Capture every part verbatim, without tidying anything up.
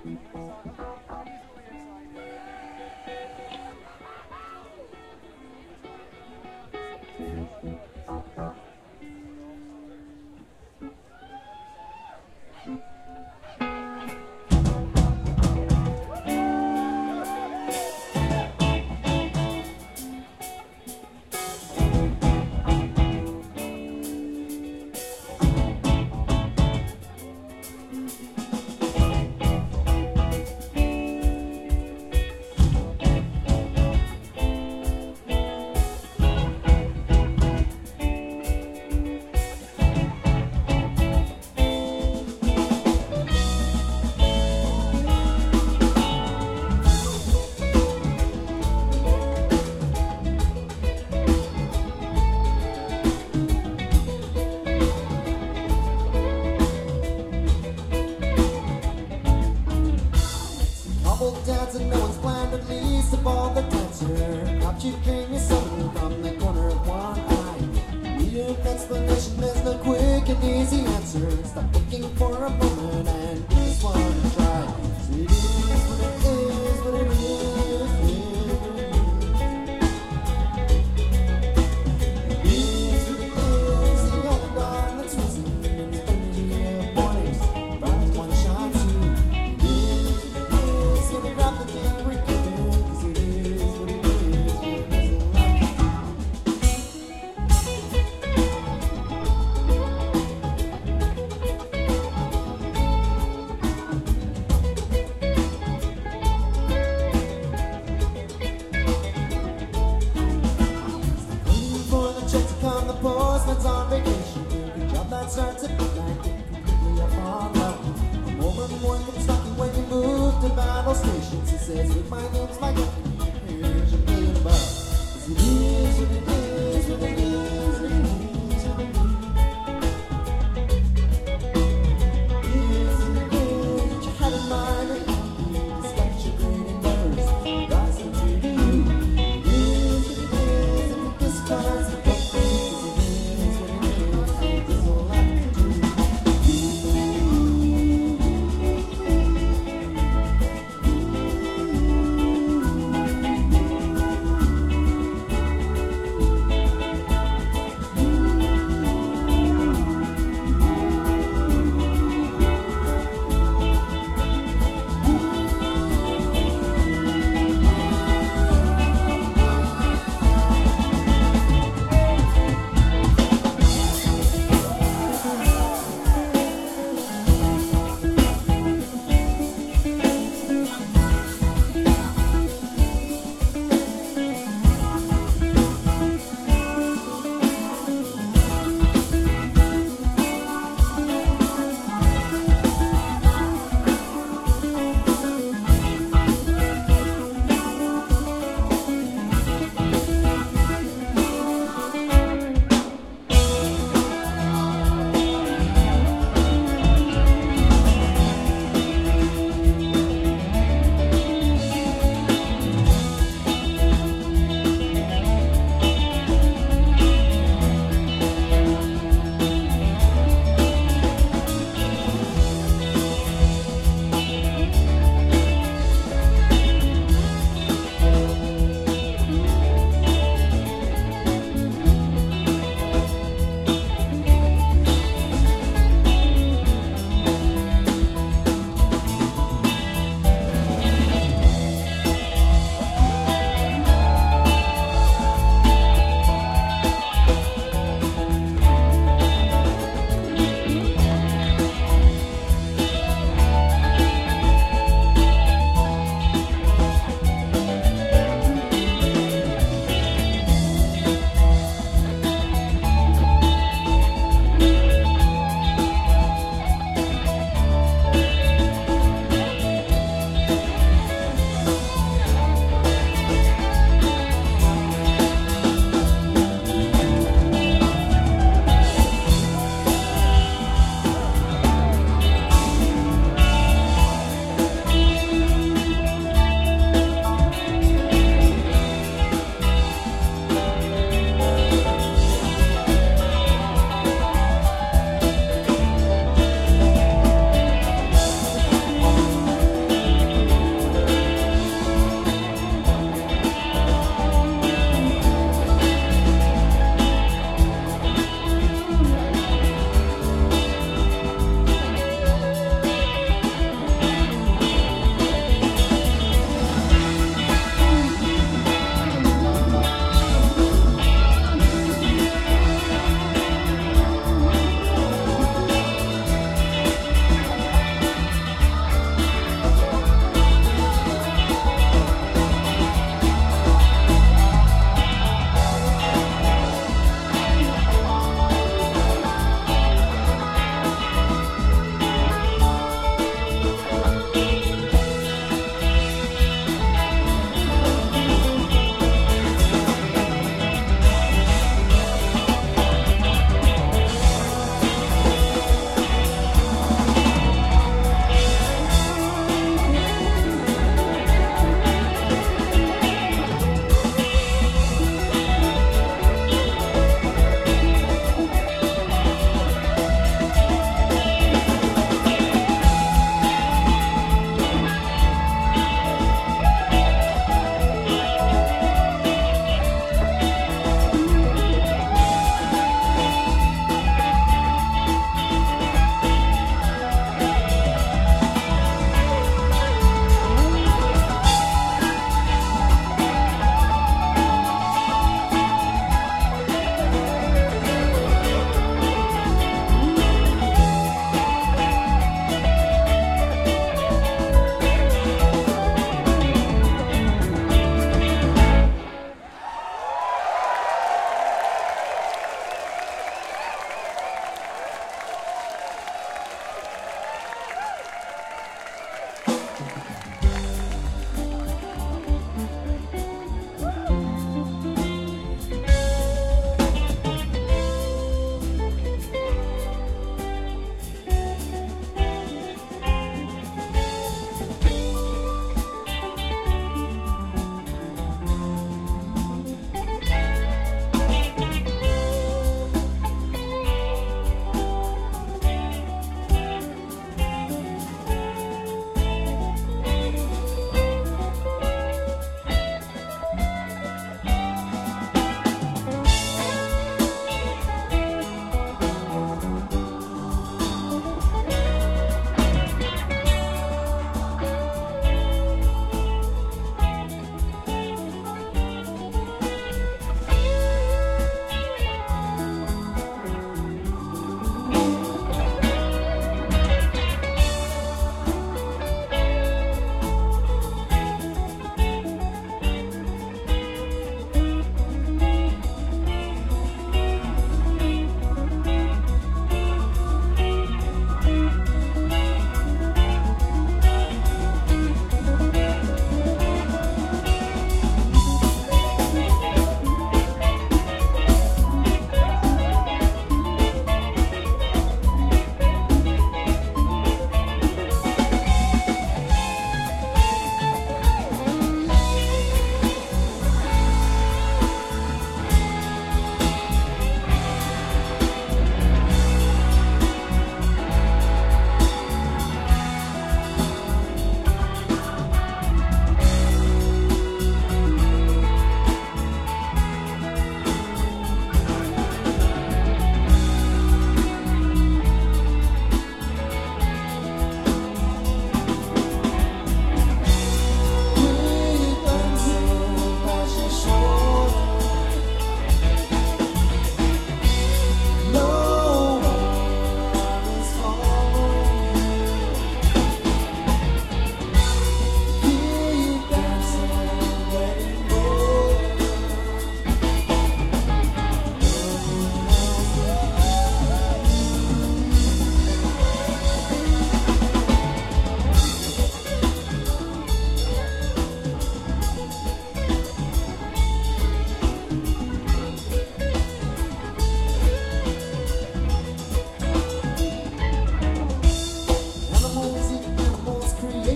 Dancing, no one's planned, at least of all the dancer. Caught you king is something from the corner of one eye. Need an explanation, there's no quick and easy answer. Stop looking for a moment and give this one a try. So it is what it is, what it is, it is what it is. The other dawn that's risen in the plenty of mornings. Bright one shot too. Grab the thing we're giving, 'cause it is what it is, it is a lot. Waiting for the check to come, the postman's on vacation. Good job that starts at midnight, completely up on love. I'm over the one comes knocking when you move to battle stations. He says, with my name's like a here's a million bucks. 'Cause it is what it is, what it is, what it is, what it is. It is what it is that you had in mind and happy, despite your great endeavors, rising to you. It is what it is that the discards the book. 'Cause it is what it is, there's a lot to do.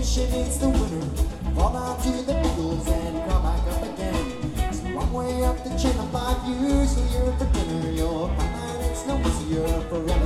competition, it's the winner. Fall down to the Beatles and come back up again. It's a long way up the chain of life, usually you're a beginner. You'll find that it's no easier forever.